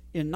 In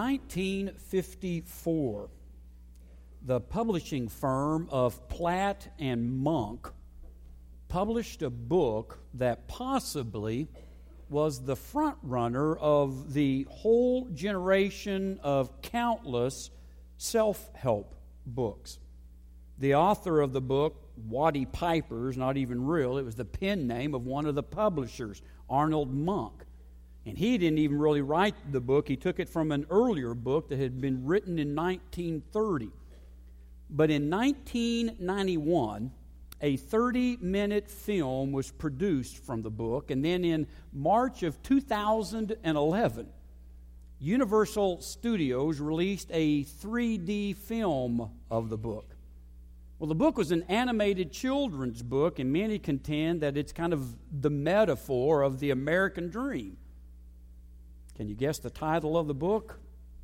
1954, the publishing firm of Platt and Monk published a book that possibly was the front runner of the whole generation of countless self-help books. The author of the book, Waddy Piper, is not even real. It was the pen name of one of the publishers, Arnold Monk. And he didn't even really write the book. He took it from an earlier book that had been written in 1930. But in 1991, a 30-minute film was produced from the book. And then in March of 2011, Universal Studios released a 3D film of the book. Well, the book was an animated children's book, and many contend that it's kind of the metaphor of the American dream. Can you guess the title of the book?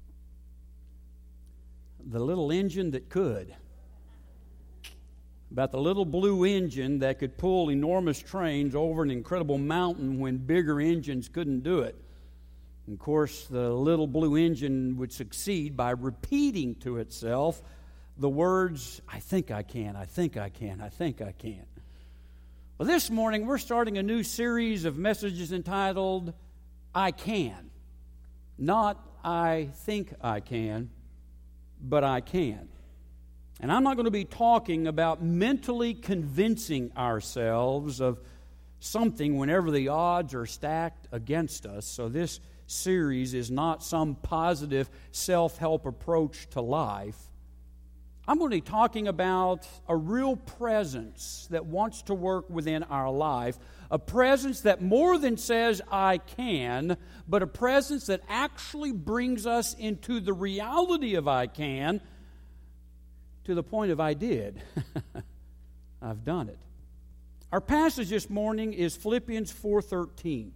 The Little Engine That Could. About the little blue engine that could pull enormous trains over an incredible mountain when bigger engines couldn't do it. And of course, the little blue engine would succeed by repeating to itself the words, "I think I can, I think I can, I think I can." Well, this morning we're starting a new series of messages entitled, "I Can." Not "I think I can," but "I can." And I'm not going to be talking about mentally convincing ourselves of something whenever the odds are stacked against us. So this series is not some positive self-help approach to life. I'm going to be talking about a real presence that wants to work within our life, a presence that more than says, "I can," but a presence that actually brings us into the reality of "I can," to the point of "I did." I've done it. Our passage this morning is Philippians 4:13.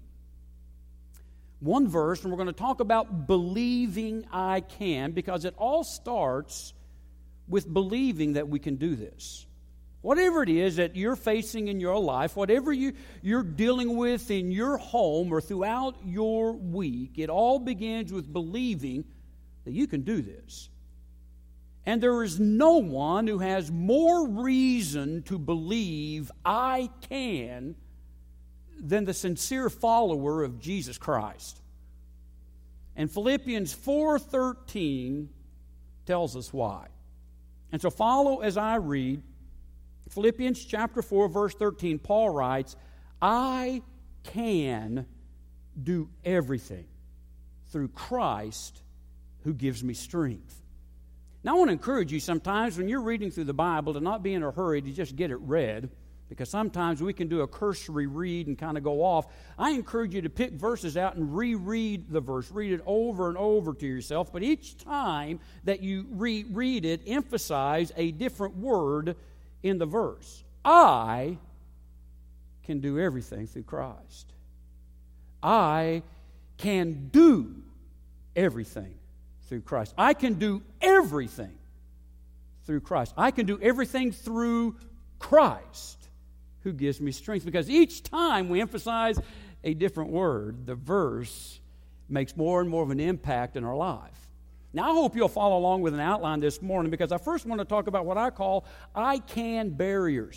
One verse, and we're going to talk about believing I can, because it all starts with believing that we can do this. Whatever it is that you're facing in your life, whatever you're dealing with in your home or throughout your week, it all begins with believing that you can do this. And there is no one who has more reason to believe "I can" than the sincere follower of Jesus Christ. And Philippians 4:13 tells us why. And so follow as I read. Philippians chapter 4, verse 13, Paul writes, "I can do everything through Christ who gives me strength." Now I want to encourage you sometimes when you're reading through the Bible to not be in a hurry to just get it read, because sometimes we can do a cursory read and kind of go off. I encourage you to pick verses out and reread the verse. Read it over and over to yourself. But each time that you reread it, emphasize a different word in the verse. I can do everything through Christ. I can do everything through Christ. I can do everything through Christ. I can do everything through Christ who gives me strength. Because each time we emphasize a different word, the verse makes more and more of an impact in our life. Now, I hope you'll follow along with an outline this morning, because I first want to talk about what I call "I can" barriers.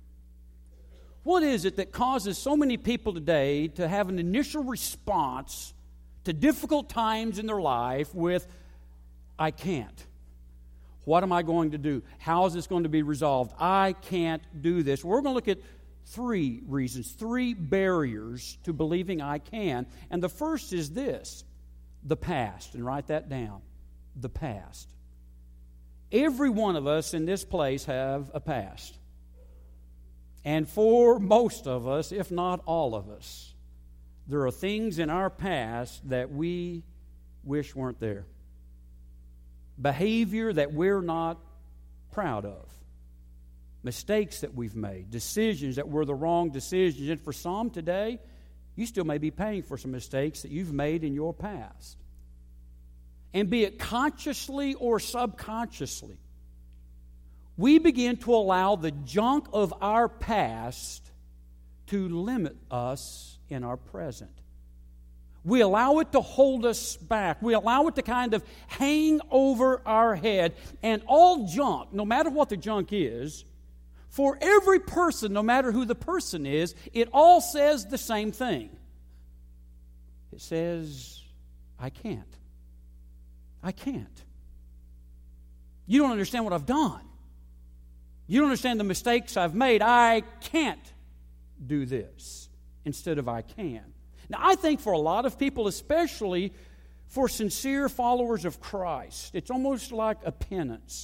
What is it that causes so many people today to have an initial response to difficult times in their life with "I can't"? What am I going to do? How is this going to be resolved? I can't do this. We're going to look at three reasons, three barriers to believing I can. And the first is this: the past. And write that down. The past. Every one of us in this place have a past. And for most of us, if not all of us, there are things in our past that we wish weren't there. Behavior that we're not proud of. Mistakes that we've made. Decisions that were the wrong decisions. And for some today, you still may be paying for some mistakes that you've made in your past. And be it consciously or subconsciously, we begin to allow the junk of our past to limit us in our present. We allow it to hold us back. We allow it to kind of hang over our head. And all junk, no matter what the junk is, for every person, no matter who the person is, it all says the same thing. It says, I can't. I can't. You don't understand what I've done. You don't understand the mistakes I've made. I can't do this instead of I can. Now, I think for a lot of people, especially for sincere followers of Christ, it's almost like a penance.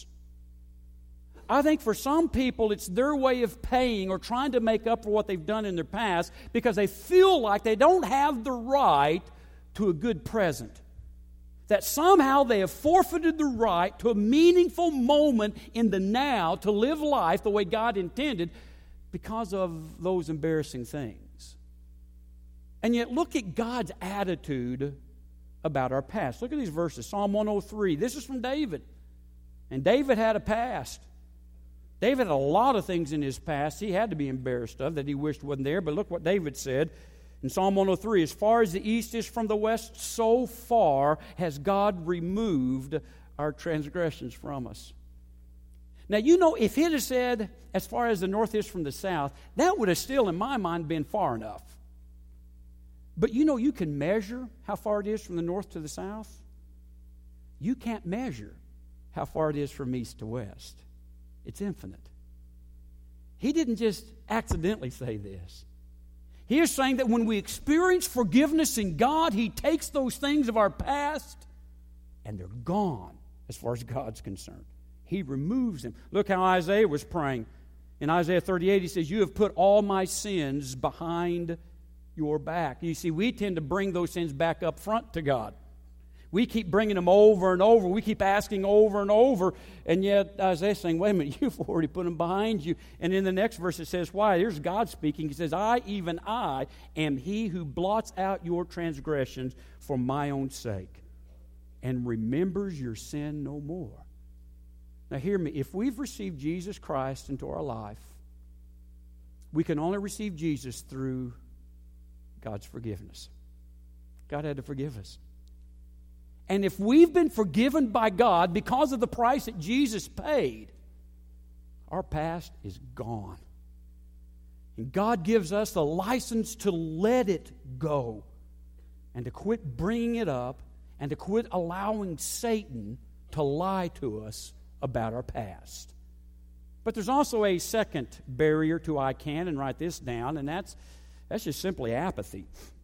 I think for some people, it's their way of paying or trying to make up for what they've done in their past because they feel like they don't have the right to a good present. That somehow they have forfeited the right to a meaningful moment in the now to live life the way God intended because of those embarrassing things. And yet look at God's attitude about our past. Look at these verses. Psalm 103. This is from David. And David had a past. David had a lot of things in his past he had to be embarrassed of that he wished wasn't there. But look what David said in Psalm 103. As far as the east is from the west, so far has God removed our transgressions from us. Now, you know, if he'd have said, as far as the north is from the south, that would have still, in my mind, been far enough. But you know, you can measure how far it is from the north to the south. You can't measure how far it is from east to west. It's infinite. He didn't just accidentally say this. He is saying that when we experience forgiveness in God, He takes those things of our past and they're gone as far as God's concerned. He removes them. Look how Isaiah was praying. In Isaiah 38, he says, "You have put all my sins behind your back." You see, we tend to bring those sins back up front to God. We keep bringing them over and over. We keep asking over and over. And yet Isaiah's saying, wait a minute, you've already put them behind you. And in the next verse it says, why? Here's God speaking. He says, even I, am He who blots out your transgressions for my own sake and remembers your sin no more. Now hear me. If we've received Jesus Christ into our life, we can only receive Jesus through God's forgiveness. God had to forgive us. And if we've been forgiven by God because of the price that Jesus paid, our past is gone. And God gives us the license to let it go and to quit bringing it up and to quit allowing Satan to lie to us about our past. But there's also a second barrier to I can, and write this down, and that's just simply apathy.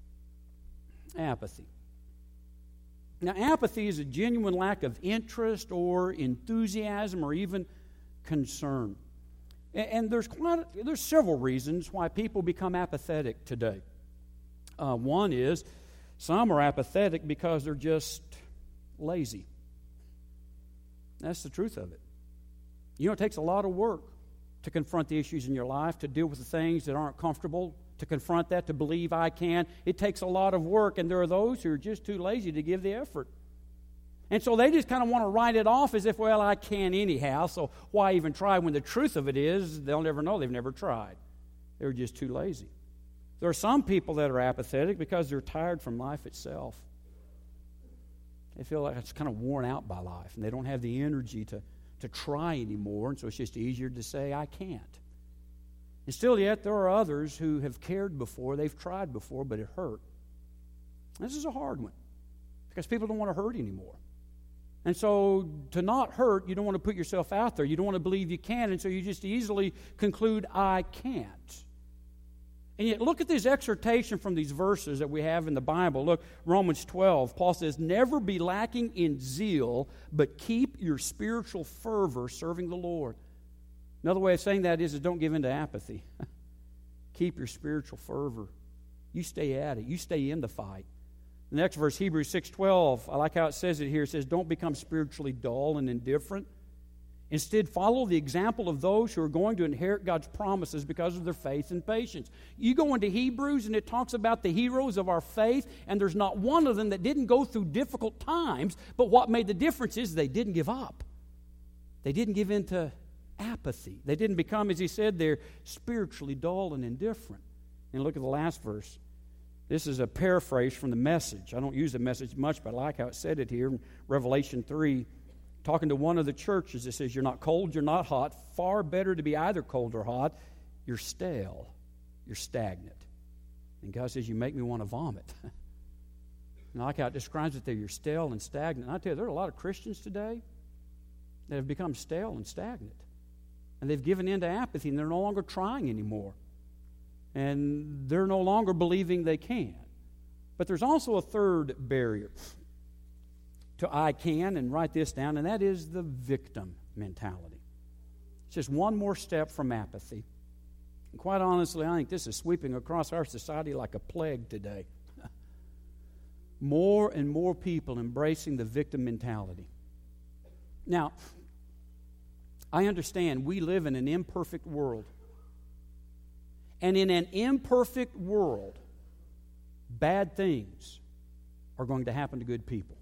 Apathy. Now, apathy is a genuine lack of interest or enthusiasm or even concern. And there's several reasons why people become apathetic today. One is some are apathetic because they're just lazy. That's the truth of it. You know, it takes a lot of work to confront the issues in your life, to deal with the things that aren't comfortable, to confront that, to believe I can. It takes a lot of work, and there are those who are just too lazy to give the effort. And so they just kind of want to write it off as if, well, I can anyhow, so why even try? When the truth of it is, they'll never know. They've never tried. They're just too lazy. There are some people that are apathetic because they're tired from life itself. They feel like it's kind of worn out by life, and they don't have the energy to try anymore, and so it's just easier to say, I can't. And still yet, there are others who have cared before, they've tried before, but it hurt. This is a hard one, because people don't want to hurt anymore. And so to not hurt, you don't want to put yourself out there. You don't want to believe you can, and so you just easily conclude, I can't. And yet, look at this exhortation from these verses that we have in the Bible. Look, Romans 12, Paul says, never be lacking in zeal, but keep your spiritual fervor serving the Lord. Another way of saying that is don't give in to apathy. Keep your spiritual fervor. You stay at it. You stay in the fight. The next verse, Hebrews 6:12, I like how it says it here. It says, don't become spiritually dull and indifferent. Instead, follow the example of those who are going to inherit God's promises because of their faith and patience. You go into Hebrews and it talks about the heroes of our faith, and there's not one of them that didn't go through difficult times, but what made the difference is they didn't give up. They didn't give in to apathy. They didn't become, as he said there, spiritually dull and indifferent. And look at the last verse. This is a paraphrase from the Message. I don't use the Message much, but I like how it said it here in Revelation 3. Talking to one of the churches, it says, you're not cold, you're not hot. Far better to be either cold or hot. You're stale. You're stagnant. And God says, you make me want to vomit. And I like how it describes it there. You're stale and stagnant. And I tell you, there are a lot of Christians today that have become stale and stagnant. And they've given in to apathy, and they're no longer trying anymore. And they're no longer believing they can. But there's also a third barrier to I can, and write this down, and that is the victim mentality. It's just one more step from apathy. And quite honestly, I think this is sweeping across our society like a plague today. More and more people embracing the victim mentality. Now, I understand we live in an imperfect world. And in an imperfect world, bad things are going to happen to good people.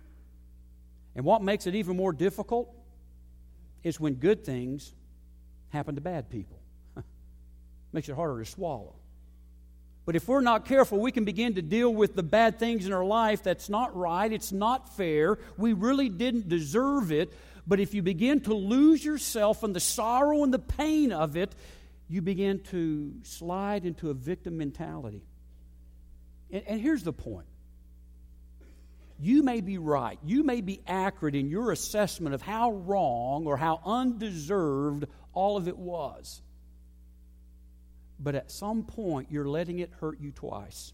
And what makes it even more difficult is when good things happen to bad people. Makes it harder to swallow. But if we're not careful, we can begin to deal with the bad things in our life that's not right, it's not fair, we really didn't deserve it. But if you begin to lose yourself in the sorrow and the pain of it, you begin to slide into a victim mentality. And here's the point. You may be right. You may be accurate in your assessment of how wrong or how undeserved all of it was. But at some point, you're letting it hurt you twice.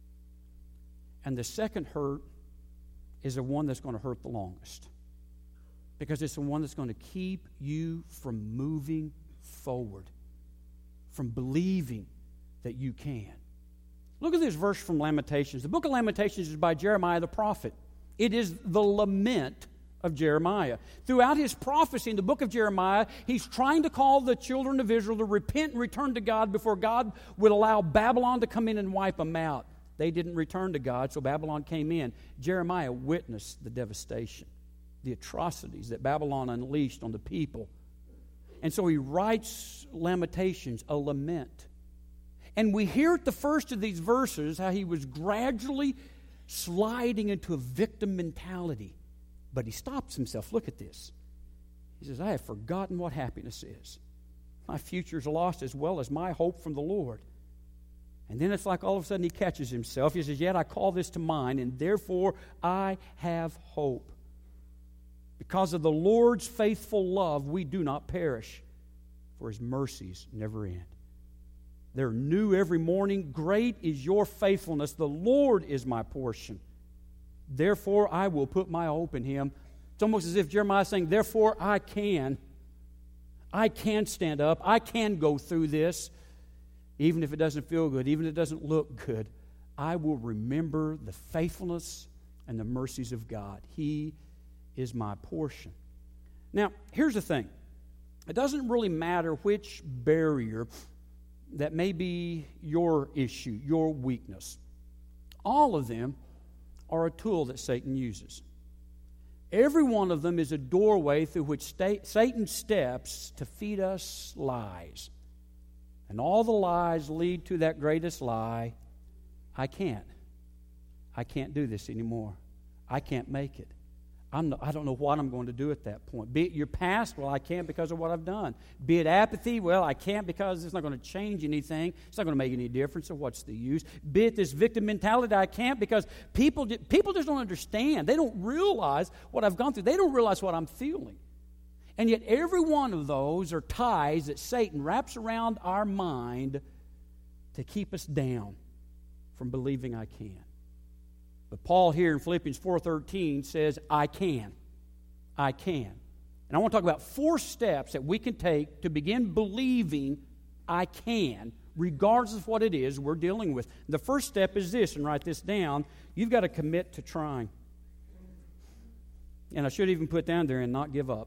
And the second hurt is the one that's going to hurt the longest. Because it's the one that's going to keep you from moving forward, from believing that you can. Look at this verse from Lamentations. The book of Lamentations is by Jeremiah the prophet. It is the lament of Jeremiah. Throughout his prophecy in the book of Jeremiah, he's trying to call the children of Israel to repent and return to God before God would allow Babylon to come in and wipe them out. They didn't return to God, so Babylon came in. Jeremiah witnessed the devastation, the atrocities that Babylon unleashed on the people. And so he writes Lamentations, a lament. And we hear at the first of these verses how he was gradually sliding into a victim mentality. But he stops himself. Look at this. He says, I have forgotten what happiness is. My future is lost as well as my hope from the Lord. And then it's like all of a sudden he catches himself. He says, yet I call this to mind, and therefore I have hope. Because of the Lord's faithful love, we do not perish, for his mercies never end. They're new every morning. Great is your faithfulness. The Lord is my portion. Therefore, I will put my hope in him. It's almost as if Jeremiah is saying, therefore, I can stand up. I can go through this. Even if it doesn't feel good, even if it doesn't look good, I will remember the faithfulness and the mercies of God. He is my portion. Now, here's the thing. It doesn't really matter which barrier that may be your issue, your weakness. All of them are a tool that Satan uses. Every one of them is a doorway through which Satan steps to feed us lies. And all the lies lead to that greatest lie, I can't do this anymore. I can't make it. I don't know what I'm going to do at that point. Be it your past, well, I can't because of what I've done. Be it apathy, well, I can't because it's not going to change anything. It's not going to make any difference, so what's the use? Be it this victim mentality, I can't because people just don't understand. They don't realize what I've gone through. They don't realize what I'm feeling. And yet every one of those are ties that Satan wraps around our mind to keep us down from believing I can. But Paul here in Philippians 4:13 says, I can. I can. And I want to talk about 4 steps that we can take to begin believing I can, regardless of what it is we're dealing with. The first step is this, and write this down. You've got to commit to trying. And I should even put down there and not give up.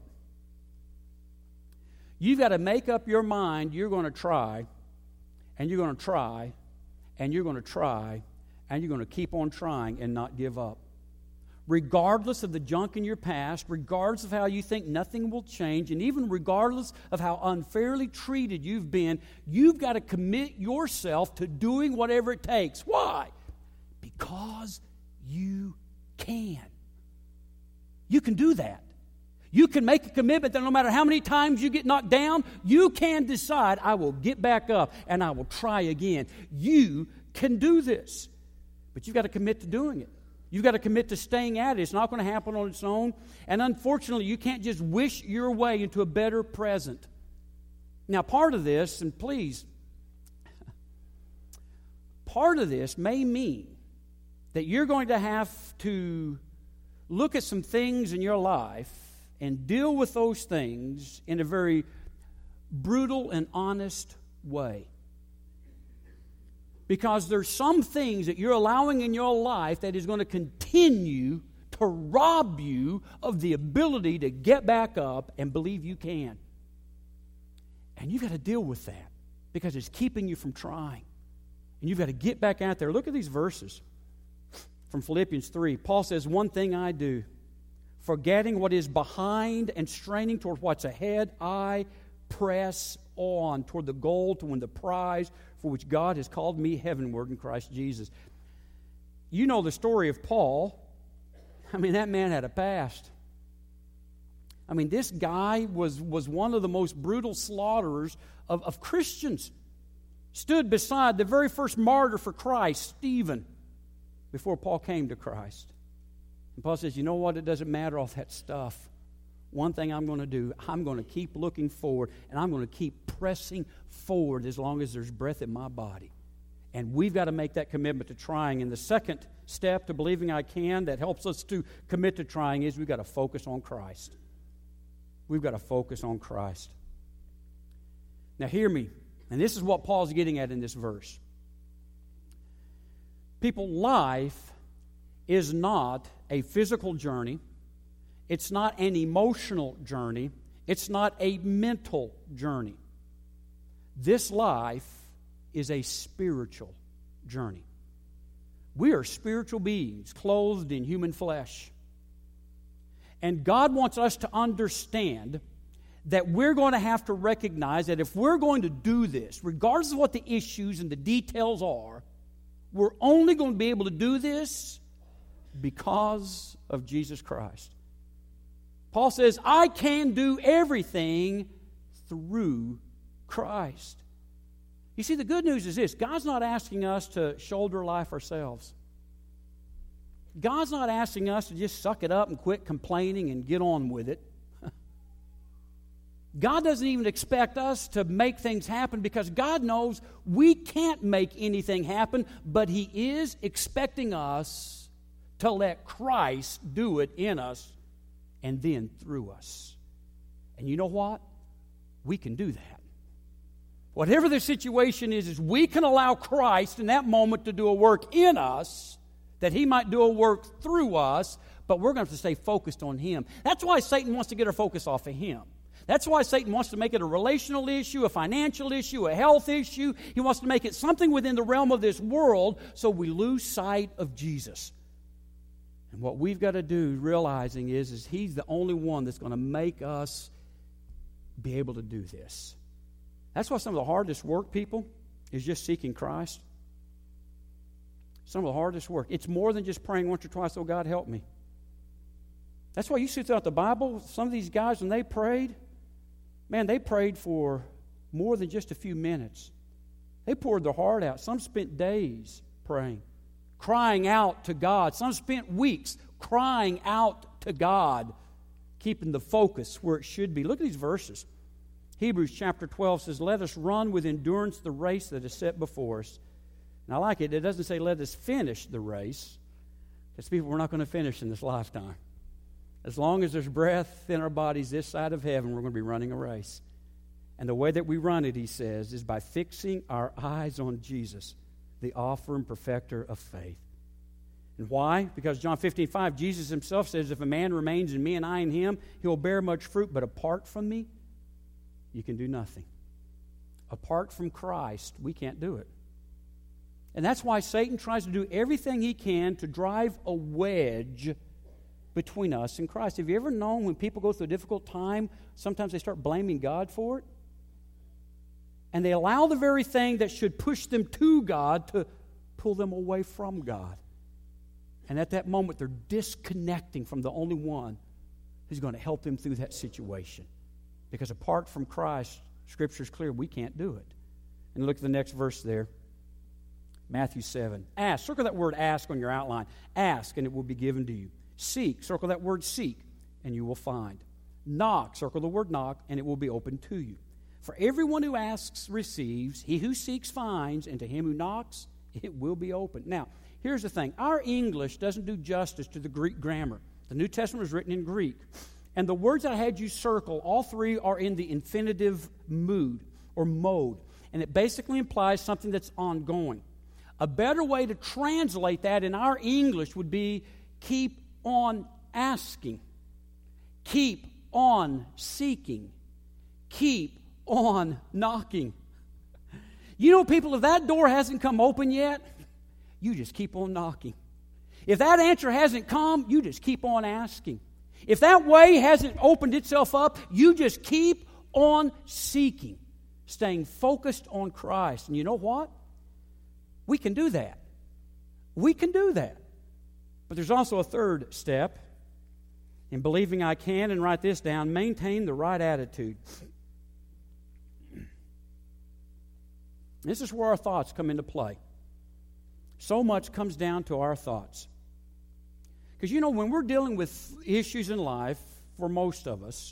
You've got to make up your mind you're going to try, and you're going to try, and you're going to try, and you're going to keep on trying and not give up. Regardless of the junk in your past, regardless of how you think nothing will change, and even regardless of how unfairly treated you've been, you've got to commit yourself to doing whatever it takes. Why? Because you can. You can do that. You can make a commitment that no matter how many times you get knocked down, you can decide, I will get back up and I will try again. You can do this. But you've got to commit to doing it. You've got to commit to staying at it. It's not going to happen on its own. And unfortunately, you can't just wish your way into a better present. Now, part of this, and please, part of this may mean that you're going to have to look at some things in your life and deal with those things in a very brutal and honest way. Because there's some things that you're allowing in your life that is going to continue to rob you of the ability to get back up and believe you can. And you've got to deal with that because it's keeping you from trying. And you've got to get back out there. Look at these verses from Philippians 3. Paul says, one thing I do, forgetting what is behind and straining toward what's ahead, I press on toward the goal to win the prize for which God has called me heavenward in Christ Jesus. You know the story of Paul. I mean, that man had a past. I mean, this guy was one of the most brutal slaughterers of Christians. Stood beside the very first martyr for Christ, Stephen, before Paul came to Christ. And Paul says, you know what? It doesn't matter all that stuff. One thing I'm going to do, I'm going to keep looking forward, and I'm going to keep pressing forward as long as there's breath in my body. And we've got to make that commitment to trying. And the second step to believing I can that helps us to commit to trying is we've got to focus on Christ. We've got to focus on Christ. Now hear me, and this is what Paul's getting at in this verse. People, life is not a physical journey. It's not an emotional journey. It's not a mental journey. This life is a spiritual journey. We are spiritual beings clothed in human flesh. And God wants us to understand that we're going to have to recognize that if we're going to do this, regardless of what the issues and the details are, we're only going to be able to do this because of Jesus Christ. Paul says, I can do everything through Christ. You see, the good news is this. God's not asking us to shoulder life ourselves. God's not asking us to just suck it up and quit complaining and get on with it. God doesn't even expect us to make things happen because God knows we can't make anything happen, but He is expecting us to let Christ do it in us and then through us. And you know what? We can do that. Whatever the situation is we can allow Christ in that moment to do a work in us, that He might do a work through us, but we're going to have to stay focused on Him. That's why Satan wants to get our focus off of Him. That's why Satan wants to make it a relational issue, a financial issue, a health issue. He wants to make it something within the realm of this world so we lose sight of Jesus. And what we've got to do, realizing is He's the only one that's going to make us be able to do this. That's why some of the hardest work, people, is just seeking Christ. Some of the hardest work. It's more than just praying once or twice, oh, God, help me. That's why you see throughout the Bible, some of these guys, when they prayed, man, they prayed for more than just a few minutes. They poured their heart out. Some spent days praying, crying out to God. Some spent weeks crying out to God, keeping the focus where it should be. Look at these verses. Hebrews chapter 12 says, let us run with endurance the race that is set before us. And I like it. It doesn't say let us finish the race. Because people, we're not going to finish in this lifetime. As long as there's breath in our bodies this side of heaven, we're going to be running a race. And the way that we run it, he says, is by fixing our eyes on Jesus, the author and perfecter of faith. And why? Because John 15:5, Jesus himself says, if a man remains in me and I in him, he will bear much fruit. But apart from me, you can do nothing. Apart from Christ, we can't do it. And that's why Satan tries to do everything he can to drive a wedge between us and Christ. Have you ever known when people go through a difficult time, sometimes they start blaming God for it? And they allow the very thing that should push them to God to pull them away from God. And at that moment, they're disconnecting from the only one who's going to help them through that situation. Because apart from Christ, Scripture's clear, we can't do it. And look at the next verse there. Matthew 7. Ask. Circle that word ask on your outline. Ask, and it will be given to you. Seek. Circle that word seek, and you will find. Knock. Circle the word knock, and it will be opened to you. For everyone who asks receives. He who seeks finds. And to him who knocks, it will be opened. Now, here's the thing. Our English doesn't do justice to the Greek grammar. The New Testament was written in Greek. And the words I had you circle, all three are in the infinitive mood or mode. And it basically implies something that's ongoing. A better way to translate that in our English would be keep on asking, keep on seeking, keep on knocking. You know, people, if that door hasn't come open yet, you just keep on knocking. If that answer hasn't come, you just keep on asking. If that way hasn't opened itself up, you just keep on seeking, staying focused on Christ. And you know what? We can do that. We can do that. But there's also a third step in believing I can, and write this down, maintain the right attitude. This is where our thoughts come into play. So much comes down to our thoughts. Because, you know, when we're dealing with issues in life, for most of us,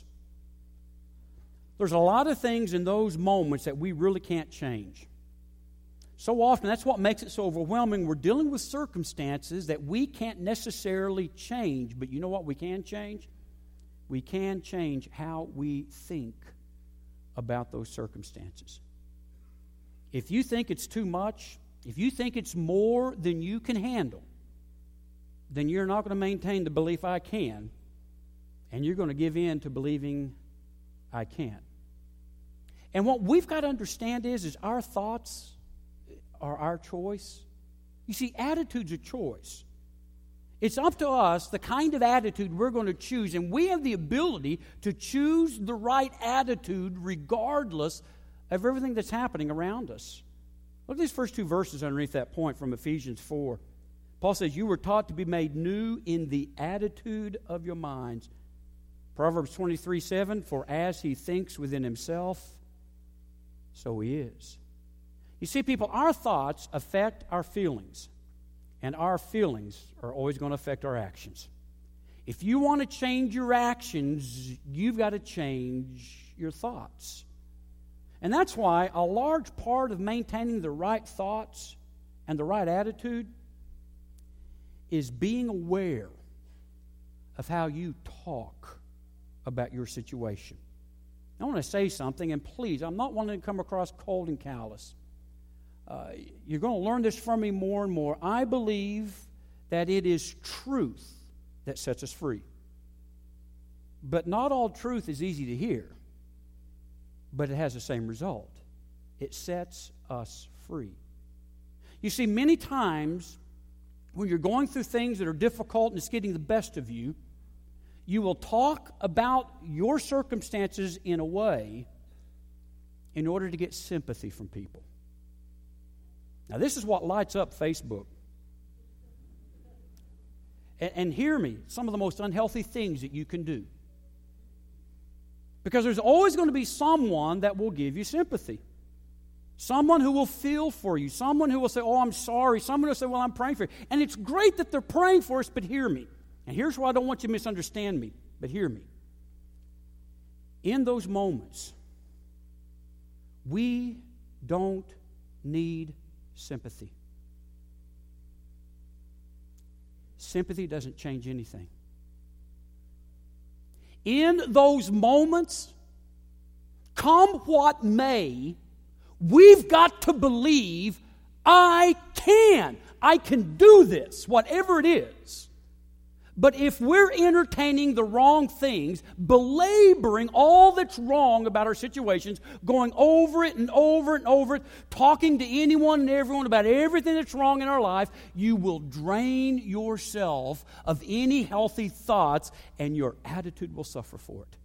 there's a lot of things in those moments that we really can't change. So often, that's what makes it so overwhelming. We're dealing with circumstances that we can't necessarily change. But you know what we can change? We can change how we think about those circumstances. If you think it's too much, if you think it's more than you can handle, then you're not going to maintain the belief I can, and you're going to give in to believing I can't. And what we've got to understand is our thoughts are our choice. You see, attitude's a choice. It's up to us the kind of attitude we're going to choose, and we have the ability to choose the right attitude regardless of everything that's happening around us. Look at these first two verses underneath that point from Ephesians 4. Paul says, you were taught to be made new in the attitude of your minds. Proverbs 23:7, for as he thinks within himself, so he is. You see, people, our thoughts affect our feelings, and our feelings are always going to affect our actions. If you want to change your actions, you've got to change your thoughts. And that's why a large part of maintaining the right thoughts and the right attitude is being aware of how you talk about your situation. I want to say something, and please, I'm not wanting to come across cold and callous. You're going to learn this from me more and more. I believe that it is truth that sets us free. But not all truth is easy to hear. But it has the same result. It sets us free. You see, many times when you're going through things that are difficult and it's getting the best of you, you will talk about your circumstances in a way in order to get sympathy from people. Now, this is what lights up Facebook. And hear me, some of the most unhealthy things that you can do. Because there's always going to be someone that will give you sympathy. Someone who will feel for you. Someone who will say, oh, I'm sorry. Someone will say, well, I'm praying for you. And it's great that they're praying for us, but hear me. And here's why I don't want you to misunderstand me, but hear me. In those moments, we don't need sympathy. Sympathy doesn't change anything. In those moments, come what may, we've got to believe I can do this, whatever it is. But if we're entertaining the wrong things, belaboring all that's wrong about our situations, going over it and over it and over it, talking to anyone and everyone about everything that's wrong in our life, you will drain yourself of any healthy thoughts, and your attitude will suffer for it.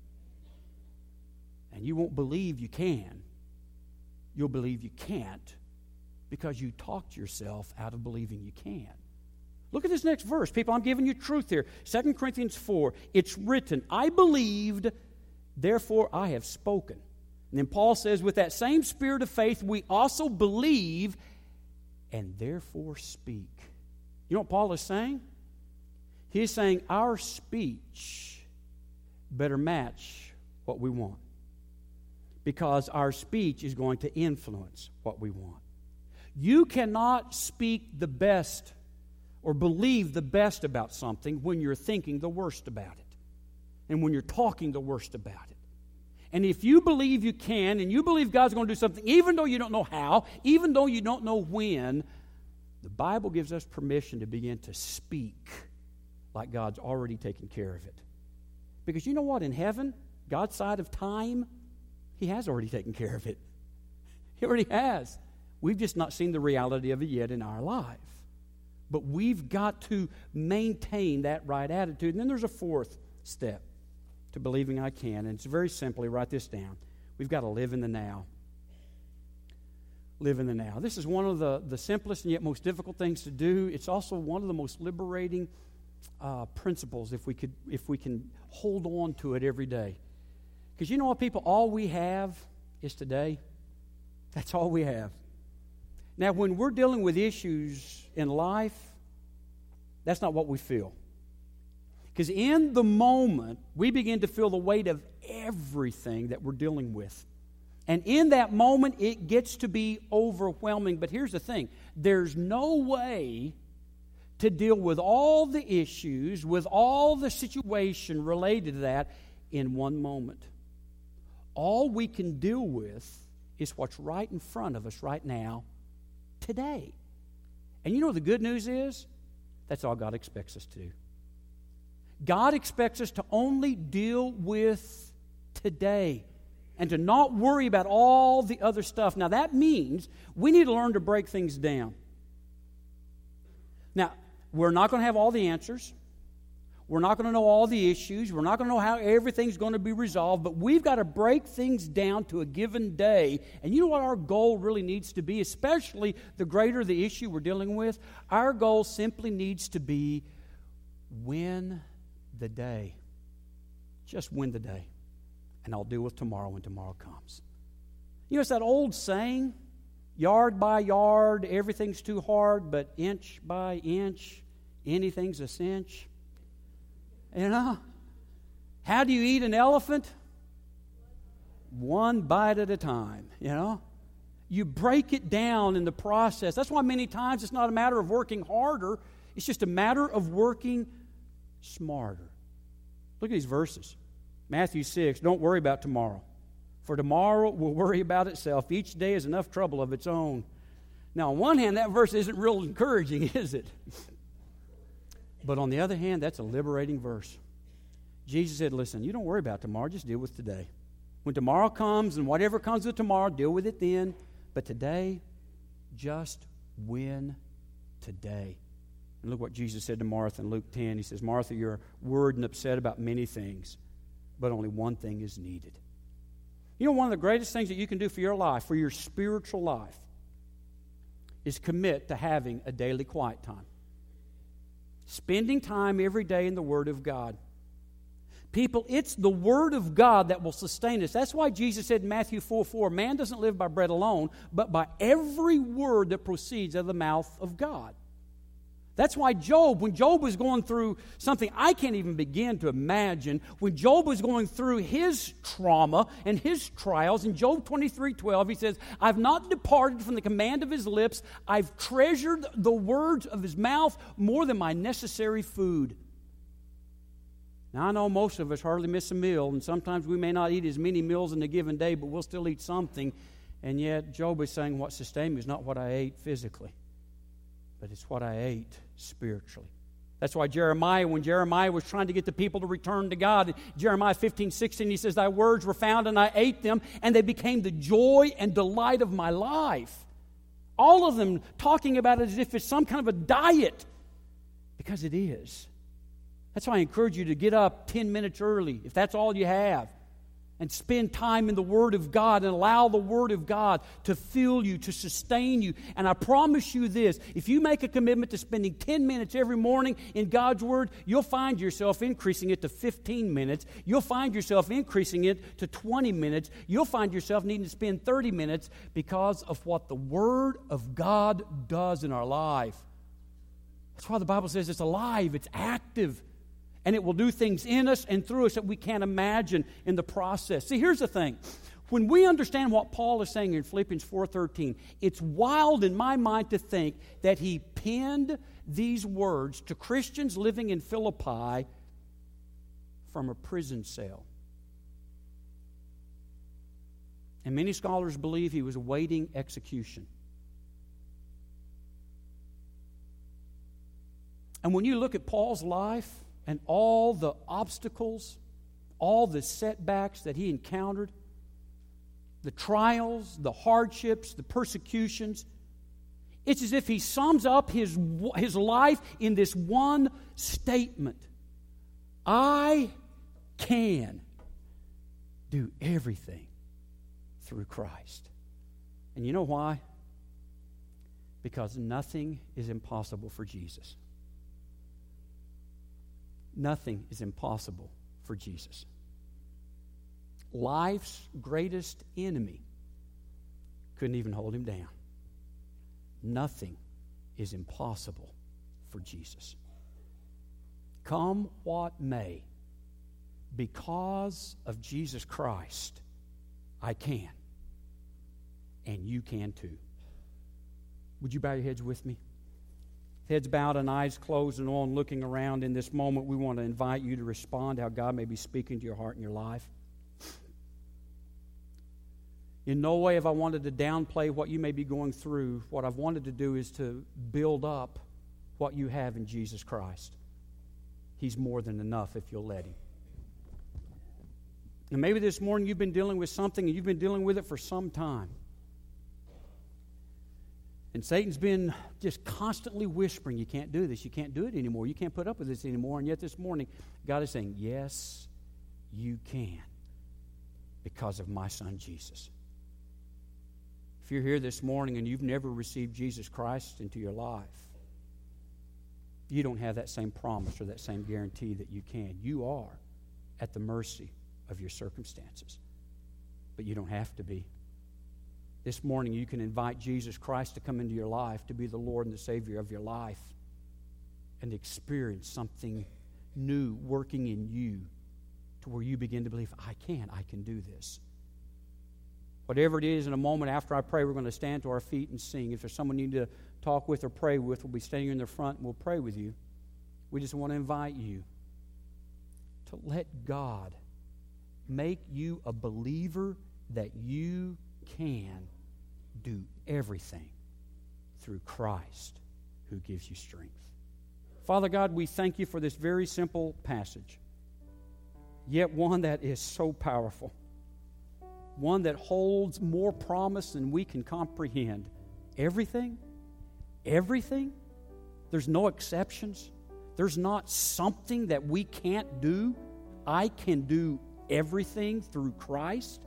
And you won't believe you can. You'll believe you can't because you talked yourself out of believing you can. Look at this next verse. People, I'm giving you truth here. 2 Corinthians 4, it's written, I believed, therefore I have spoken. And then Paul says, with that same spirit of faith, we also believe and therefore speak. You know what Paul is saying? He's saying our speech better match what we want, because our speech is going to influence what we want. You cannot speak the best or believe the best about something when you're thinking the worst about it and when you're talking the worst about it. And if you believe you can and you believe God's going to do something, even though you don't know how, even though you don't know when, the Bible gives us permission to begin to speak like God's already taken care of it. Because you know what? In heaven, God's side of time, He has already taken care of it. He already has. We've just not seen the reality of it yet in our life. But we've got to maintain that right attitude. And then there's a fourth step to believing I can. And it's very simply, write this down. We've got to live in the now. Live in the now. This is one of the simplest and yet most difficult things to do. It's also one of the most liberating principles if we can hold on to it every day. Because you know what, people? All we have is today. That's all we have. Now, when we're dealing with issues in life, that's not what we feel. Because in the moment, we begin to feel the weight of everything that we're dealing with. And in that moment, it gets to be overwhelming. But here's the thing. There's no way to deal with all the issues, with all the situation related to that in one moment. All we can deal with is what's right in front of us right now, today. And you know what the good news is? That's all God expects us to do. God expects us to only deal with today and to not worry about all the other stuff. Now, that means we need to learn to break things down. Now, we're not going to have all the answers. We're not going to know all the issues. We're not going to know how everything's going to be resolved, but we've got to break things down to a given day. And you know what our goal really needs to be, especially the greater the issue we're dealing with? Our goal simply needs to be win the day. Just win the day. And I'll deal with tomorrow when tomorrow comes. You know, it's that old saying, yard by yard, everything's too hard, but inch by inch, anything's a cinch. You know, how do you eat an elephant? One bite at a time, you know. You break it down in the process. That's why many times it's not a matter of working harder. It's just a matter of working smarter. Look at these verses. Matthew 6, don't worry about tomorrow, for tomorrow will worry about itself. Each day has enough trouble of its own. Now, on one hand, that verse isn't real encouraging, is it? But on the other hand, that's a liberating verse. Jesus said, listen, you don't worry about tomorrow, just deal with today. When tomorrow comes and whatever comes with tomorrow, deal with it then. But today, just win today. And look what Jesus said to Martha in Luke 10. He says, Martha, you're worried and upset about many things, but only one thing is needed. You know, one of the greatest things that you can do for your life, for your spiritual life, is commit to having a daily quiet time. Spending time every day in the Word of God. People, it's the Word of God that will sustain us. That's why Jesus said in Matthew 4:4, man doesn't live by bread alone, but by every word that proceeds out of the mouth of God. That's why Job, when Job was going through something I can't even begin to imagine, when Job was going through his trauma and his trials, in Job 23:12, he says, I've not departed from the command of his lips. I've treasured the words of his mouth more than my necessary food. Now, I know most of us hardly miss a meal, and sometimes we may not eat as many meals in a given day, but we'll still eat something. And yet, Job is saying what sustained me is not what I ate physically, but it's what I ate spiritually. That's why Jeremiah, when Jeremiah was trying to get the people to return to God, in Jeremiah 15:16, he says, thy words were found and I ate them, and they became the joy and delight of my life. All of them talking about it as if it's some kind of a diet, because it is. That's why I encourage you to get up 10 minutes early, if that's all you have, and spend time in the Word of God and allow the Word of God to fill you, to sustain you. And I promise you this, if you make a commitment to spending 10 minutes every morning in God's Word, you'll find yourself increasing it to 15 minutes. You'll find yourself increasing it to 20 minutes. You'll find yourself needing to spend 30 minutes because of what the Word of God does in our life. That's why the Bible says it's alive, it's active. And it will do things in us and through us that we can't imagine in the process. See, here's the thing. When we understand what Paul is saying in Philippians 4:13, it's wild in my mind to think that he penned these words to Christians living in Philippi from a prison cell. And many scholars believe he was awaiting execution. And when you look at Paul's life, and all the obstacles, all the setbacks that he encountered, the trials, the hardships, the persecutions, it's as if he sums up his life in this one statement. I can do everything through Christ. And you know why? Because nothing is impossible for Jesus. Nothing is impossible for Jesus. Life's greatest enemy couldn't even hold him down. Nothing is impossible for Jesus. Come what may, because of Jesus Christ, I can. And you can too. Would you bow your heads with me? Heads bowed and eyes closed and on, looking around in this moment, we want to invite you to respond how God may be speaking to your heart and your life. In no way have I wanted to downplay what you may be going through. What I've wanted to do is to build up what you have in Jesus Christ. He's more than enough if you'll let Him. And maybe this morning you've been dealing with something and you've been dealing with it for some time. And Satan's been just constantly whispering, you can't do this, you can't do it anymore, you can't put up with this anymore. And yet this morning, God is saying, yes, you can, because of my Son Jesus. If you're here this morning and you've never received Jesus Christ into your life, you don't have that same promise or that same guarantee that you can. You are at the mercy of your circumstances, but you don't have to be. This morning you can invite Jesus Christ to come into your life, to be the Lord and the Savior of your life, and experience something new working in you to where you begin to believe, I can do this. Whatever it is, in a moment after I pray, we're going to stand to our feet and sing. If there's someone you need to talk with or pray with, we'll be standing in the front and we'll pray with you. We just want to invite you to let God make you a believer that you can do everything through Christ who gives you strength. Father God, we thank you for this very simple passage, yet one that is so powerful, one that holds more promise than we can comprehend. Everything, there's no exceptions. There's not something that we can't do. I can do everything through Christ.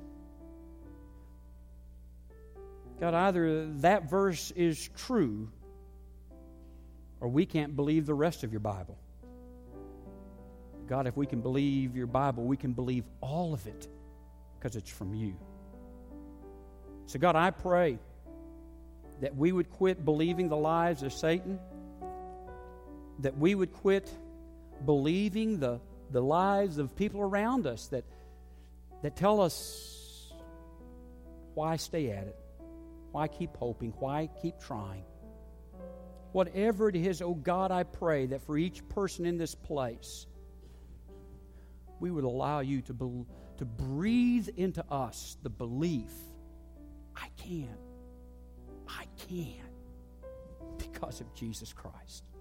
God, either that verse is true or we can't believe the rest of your Bible. God, if we can believe your Bible, we can believe all of it because it's from you. So God, I pray that we would quit believing the lies of Satan, that we would quit believing the lies of people around us that tell us, why stay at it? Why keep hoping? Why keep trying? Whatever it is, oh God, I pray that for each person in this place, we would allow you to breathe into us the belief, I can, because of Jesus Christ.